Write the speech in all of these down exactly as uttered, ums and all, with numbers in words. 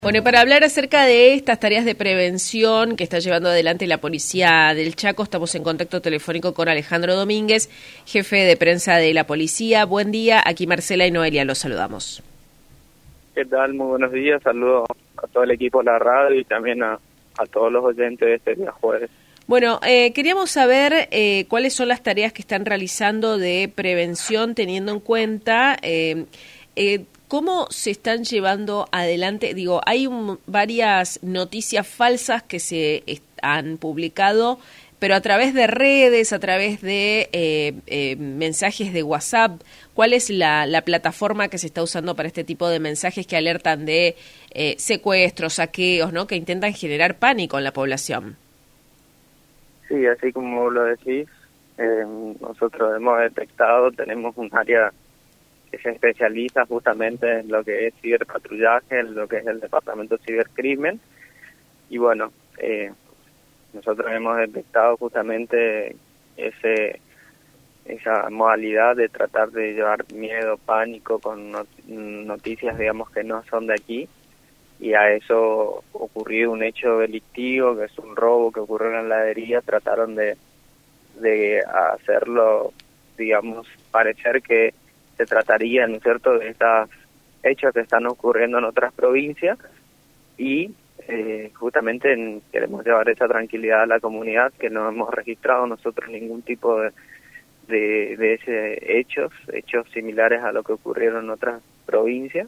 Bueno, y para hablar acerca de estas tareas de prevención que está llevando adelante la Policía del Chaco, estamos en contacto telefónico con Alejandro Domínguez, jefe de prensa de la Policía. Buen día, aquí Marcela y Noelia, los saludamos. ¿Qué tal? Muy buenos días, saludos a todo el equipo de la radio y también a, a todos los oyentes de este día jueves. Bueno, eh, queríamos saber eh, cuáles son las tareas que están realizando de prevención teniendo en cuenta... Eh, eh, ¿Cómo se están llevando adelante? Digo, hay un, varias noticias falsas que se han publicado, pero a través de redes, a través de eh, eh, mensajes de WhatsApp. ¿Cuál es la, la plataforma que se está usando para este tipo de mensajes que alertan de eh, secuestros, saqueos, ¿no? Que intentan generar pánico en la población? Sí, así como lo decís, eh, nosotros hemos detectado, tenemos un área que se especializa justamente en lo que es ciberpatrullaje, en lo que es el departamento de cibercrimen, y bueno, eh, nosotros hemos detectado justamente ese esa modalidad de tratar de llevar miedo, pánico con not noticias, digamos, que no son de aquí, y a eso ocurrió un hecho delictivo, que es un robo que ocurrió en la heladería. Trataron de, de hacerlo, digamos, parecer que se trataría, ¿no es cierto?, de estos hechos que están ocurriendo en otras provincias, y eh, justamente en, queremos llevar esa tranquilidad a la comunidad, que no hemos registrado nosotros ningún tipo de, de, de ese hechos, hechos similares a lo que ocurrieron en otras provincias.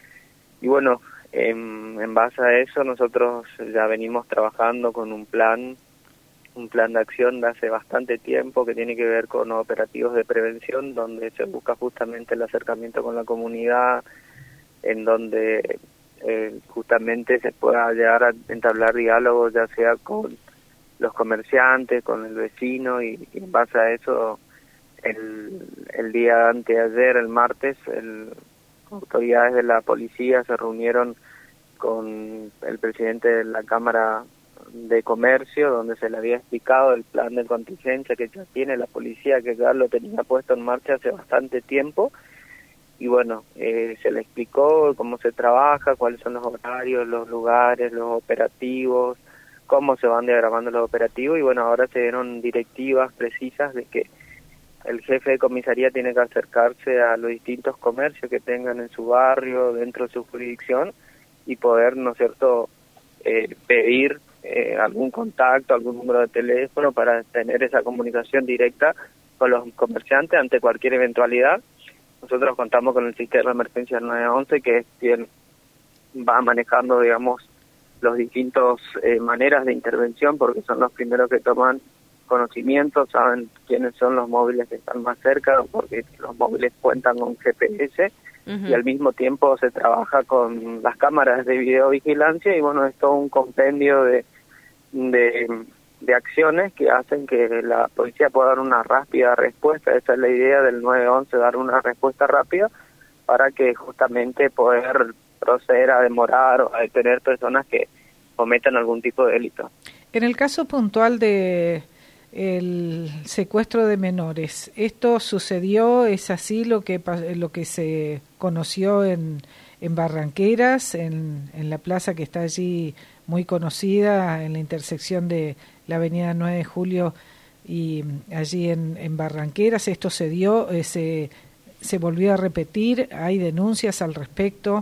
Y bueno, en, en base a eso nosotros ya venimos trabajando con un plan un plan de acción de hace bastante tiempo que tiene que ver con operativos de prevención, donde se busca justamente el acercamiento con la comunidad, en donde eh, justamente se pueda llegar a entablar diálogos, ya sea con los comerciantes, con el vecino, y, y en base a eso, el, el día anteayer, el martes, el, autoridades de la policía se reunieron con el presidente de la Cámara de Comercio, donde se le había explicado el plan de contingencia que ya tiene la policía, que ya lo tenía puesto en marcha hace bastante tiempo, y bueno, eh, se le explicó cómo se trabaja, cuáles son los horarios, los lugares, los operativos, cómo se van diagramando los operativos, y bueno, ahora se dieron directivas precisas de que el jefe de comisaría tiene que acercarse a los distintos comercios que tengan en su barrio, dentro de su jurisdicción, y poder, ¿no es cierto?, eh, pedir Eh, algún contacto, algún número de teléfono para tener esa comunicación directa con los comerciantes ante cualquier eventualidad. Nosotros contamos con el sistema de emergencia nueve once, que es quien va manejando, digamos, los distintos eh, maneras de intervención, porque son los primeros que toman conocimiento, saben quiénes son los móviles que están más cerca, porque los móviles cuentan con G P S, uh-huh. Y al mismo tiempo se trabaja con las cámaras de videovigilancia, y bueno, es todo un compendio de De, de acciones que hacen que la policía pueda dar una rápida respuesta. Esa es la idea del nueve once, dar una respuesta rápida para que justamente poder proceder a demorar o a detener personas que cometan algún tipo de delito. En el caso puntual de el secuestro de menores, ¿esto sucedió? ¿Es así lo que lo que se conoció en, en Barranqueras, en, en la plaza que está allí muy conocida, en la intersección de la avenida nueve de julio y allí en, en Barranqueras? ¿Esto se dio, eh, se, se volvió a repetir? ¿Hay denuncias al respecto?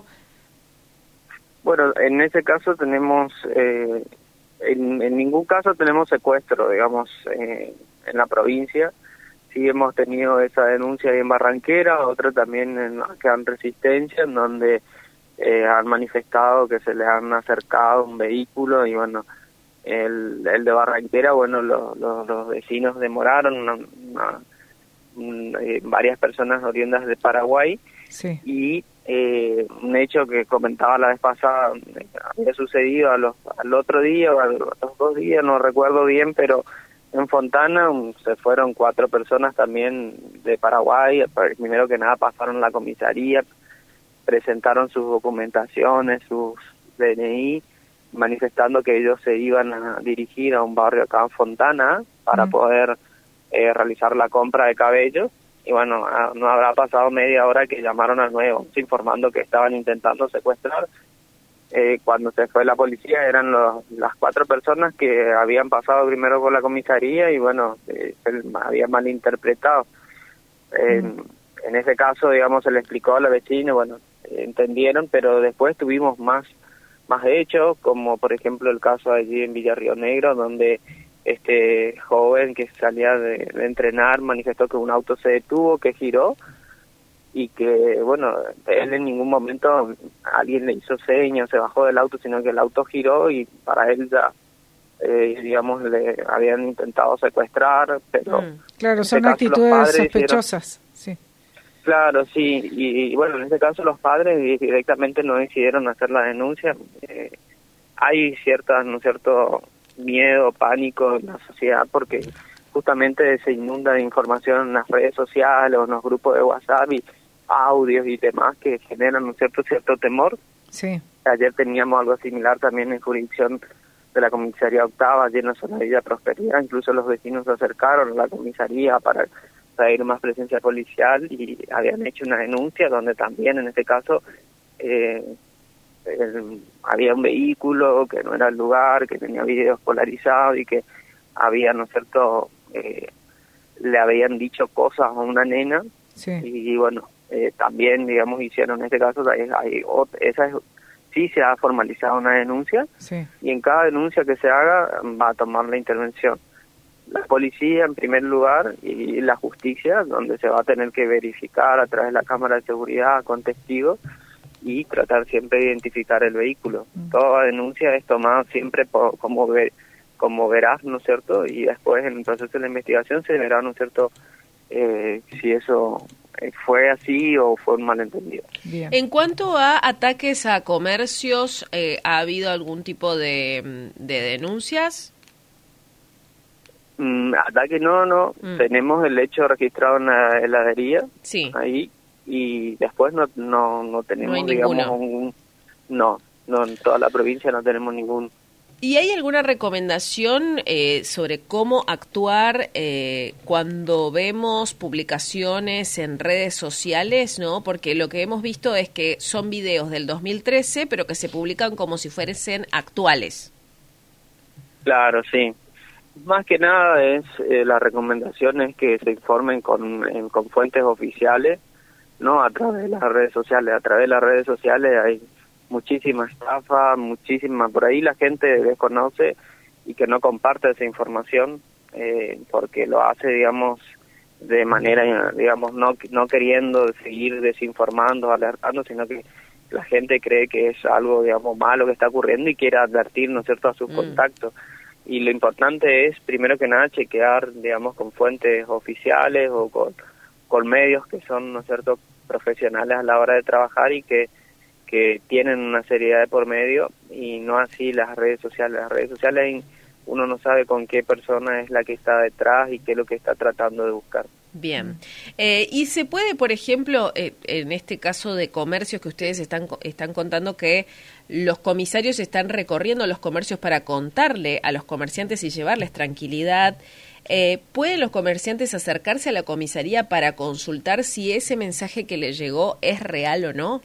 Bueno, en ese caso tenemos, eh, en, en ningún caso tenemos secuestro, digamos, eh, en la provincia. Sí hemos tenido esa denuncia ahí en Barranquera, otra también en acá en Resistencia, en donde Eh, han manifestado que se les han acercado un vehículo, y bueno, el, el de Barranquera, bueno, lo, lo, los vecinos demoraron, una, una, una, eh, varias personas oriundas de Paraguay, sí. Y eh, un hecho que comentaba la vez pasada, eh, había sucedido a los, al otro día, o a los dos días, no recuerdo bien, pero en Fontana um, se fueron cuatro personas también de Paraguay. Primero que nada pasaron la comisaría, presentaron sus documentaciones, sus D N I, manifestando que ellos se iban a dirigir a un barrio acá en Fontana para mm. poder eh, realizar la compra de cabellos. Y bueno, a, no habrá pasado media hora que llamaron al nueve once informando que estaban intentando secuestrar eh, cuando se fue la policía eran los, las cuatro personas que habían pasado primero por la comisaría y bueno, eh, se había malinterpretado. Eh, mm. En ese caso, digamos, se le explicó a la vecina, bueno, eh, entendieron, pero después tuvimos más más hechos, como por ejemplo el caso allí en Villa Río Negro, donde este joven que salía de, de entrenar manifestó que un auto se detuvo, que giró, y que, bueno, él en ningún momento alguien le hizo señas, se bajó del auto, sino que el auto giró y para él ya, eh, digamos, le habían intentado secuestrar, pero... Mm. Claro, son este actitudes sospechosas, hicieron, sí. Claro, sí, y, y bueno, en este caso los padres directamente no decidieron hacer la denuncia. Eh, hay cierta, ¿no cierto, miedo, pánico en la sociedad porque justamente se inunda de información en las redes sociales o en los grupos de WhatsApp y audios y demás que generan un cierto cierto temor. Sí. Ayer teníamos algo similar también en jurisdicción de la comisaría octava, allí en la zona de Villa Prosperidad, incluso los vecinos se acercaron a la comisaría para traer más presencia policial y habían hecho una denuncia donde también en este caso eh, eh, había un vehículo que no era el lugar, que tenía videos polarizados y que había, ¿no es cierto?, eh, le habían dicho cosas a una nena. Sí. Y, y bueno, eh, también, digamos, hicieron en este caso, hay, hay, esa es, sí se ha formalizado una denuncia. Sí. Y en cada denuncia que se haga va a tomar la intervención la policía en primer lugar y la justicia, donde se va a tener que verificar a través de la cámara de seguridad con testigos y tratar siempre de identificar el vehículo. Mm. Toda denuncia es tomada siempre por, como ver, como verás, ¿no es cierto? Y después en el proceso de la investigación se verá, ¿no es cierto?, eh, si eso fue así o fue un malentendido. Bien. En cuanto a ataques a comercios, eh, ¿ha habido algún tipo de, de denuncias? Mm, ataque no, no. Mm. Tenemos el hecho registrado en la heladería. Sí. Ahí. Y después no no, no tenemos, no digamos, un, no, no, en toda la provincia no tenemos ningún. ¿Y hay alguna recomendación eh, sobre cómo actuar eh, cuando vemos publicaciones en redes sociales, no? Porque lo que hemos visto es que son videos del dos mil trece, pero que se publican como si fuesen actuales. Claro, sí. Más que nada es eh, la recomendación es que se informen con, en, con fuentes oficiales, no a través de las redes sociales. A través de las redes sociales hay muchísima estafa, muchísima, por ahí la gente desconoce y que no comparte esa información eh, porque lo hace, digamos, de manera, digamos, no no queriendo seguir desinformando, alertando, sino que la gente cree que es algo, digamos, malo que está ocurriendo y quiere advertir, ¿no es cierto?, a sus mm. contactos. Y lo importante es, primero que nada, chequear, digamos, con fuentes oficiales o con, con medios que son, ¿no es cierto?, profesionales a la hora de trabajar y que, que tienen una seriedad de por medio, y no así las redes sociales. Las redes sociales uno no sabe con qué persona es la que está detrás y qué es lo que está tratando de buscar. Bien. Eh, y se puede, por ejemplo, eh, en este caso de comercios que ustedes están están contando que los comisarios están recorriendo los comercios para contarle a los comerciantes y llevarles tranquilidad. Eh, ¿Pueden los comerciantes acercarse a la comisaría para consultar si ese mensaje que les llegó es real o no?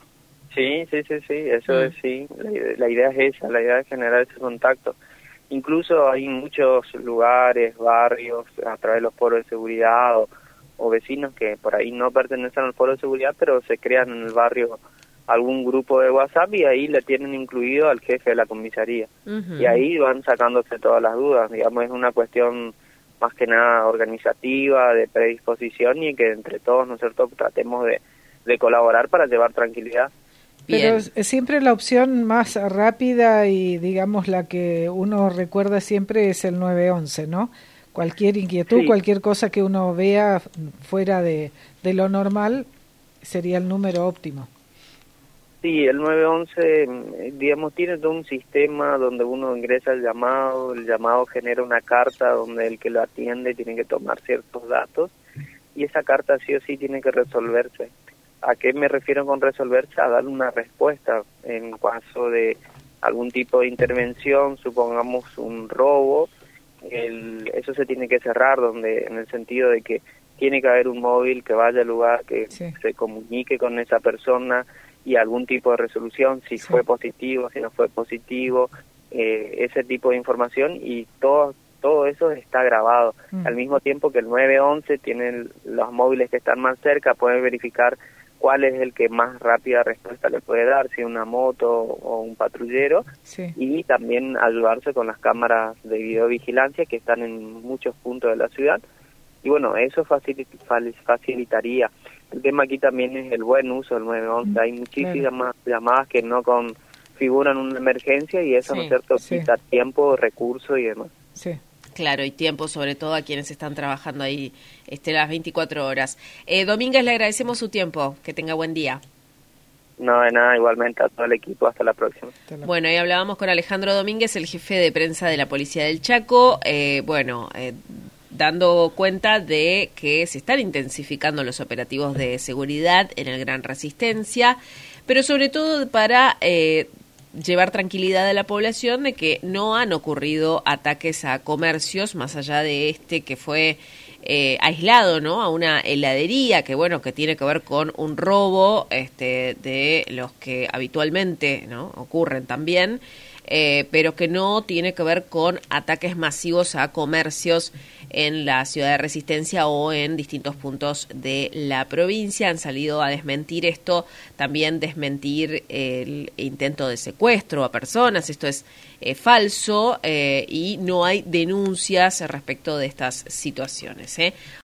Sí, sí, sí, sí, eso mm. es, sí. La, la idea es esa, la idea es generar ese contacto. Incluso hay muchos lugares, barrios, a través de los foros de seguridad o, o vecinos que por ahí no pertenecen al foro de seguridad, pero se crean en el barrio algún grupo de WhatsApp y ahí le tienen incluido al jefe de la comisaría. Uh-huh. Y ahí van sacándose todas las dudas. Digamos, es una cuestión más que nada organizativa, de predisposición y que entre todos, ¿no es cierto?, tratemos de, de colaborar para llevar tranquilidad. Pero Bien. siempre la opción más rápida y, digamos, la que uno recuerda siempre es el nueve once, ¿no? Cualquier inquietud, sí. cualquier cosa que uno vea fuera de, de lo normal sería el número óptimo. Sí, el nueve once, digamos, tiene todo un sistema donde uno ingresa el llamado, el llamado genera una carta donde el que lo atiende tiene que tomar ciertos datos y esa carta sí o sí tiene que resolverse. ¿A qué me refiero con resolverse? A dar una respuesta en caso de algún tipo de intervención, supongamos un robo, el, eso se tiene que cerrar, donde en el sentido de que tiene que haber un móvil que vaya al lugar, que sí. se comunique con esa persona y algún tipo de resolución, si sí. fue positivo, si no fue positivo, eh, ese tipo de información, y todo todo eso está grabado. Mm. Al mismo tiempo que el nueve once tiene los móviles que están más cerca, pueden verificar cuál es el que más rápida respuesta le puede dar, si una moto o un patrullero, sí. y también ayudarse con las cámaras de videovigilancia que están en muchos puntos de la ciudad. Y bueno, eso facilit facilitaría. El tema aquí también es el buen uso del nueve once. Hay muchísimas claro. llamadas que no configuran una emergencia, y eso, sí, ¿no es cierto?, sí. quita tiempo, recursos y demás. Sí. Claro, y tiempo sobre todo a quienes están trabajando ahí este, las veinticuatro horas. Eh, Domínguez, le agradecemos su tiempo. Que tenga buen día. No, de nada, igualmente a todo el equipo. Hasta la próxima. Bueno, ahí hablábamos con Alejandro Domínguez, el jefe de prensa de la Policía del Chaco. Eh, bueno, eh, dando cuenta de que se están intensificando los operativos de seguridad en el Gran Resistencia, pero sobre todo para Eh, llevar tranquilidad a la población de que no han ocurrido ataques a comercios, más allá de este que fue eh, aislado, ¿no?, a una heladería, que bueno, que tiene que ver con un robo este, de los que habitualmente, ¿no?, ocurren también, eh, pero que no tiene que ver con ataques masivos a comercios en la ciudad de Resistencia o en distintos puntos de la provincia. Han salido a desmentir esto, también desmentir el intento de secuestro a personas. Esto es eh, falso eh, y no hay denuncias respecto de estas situaciones, ¿eh?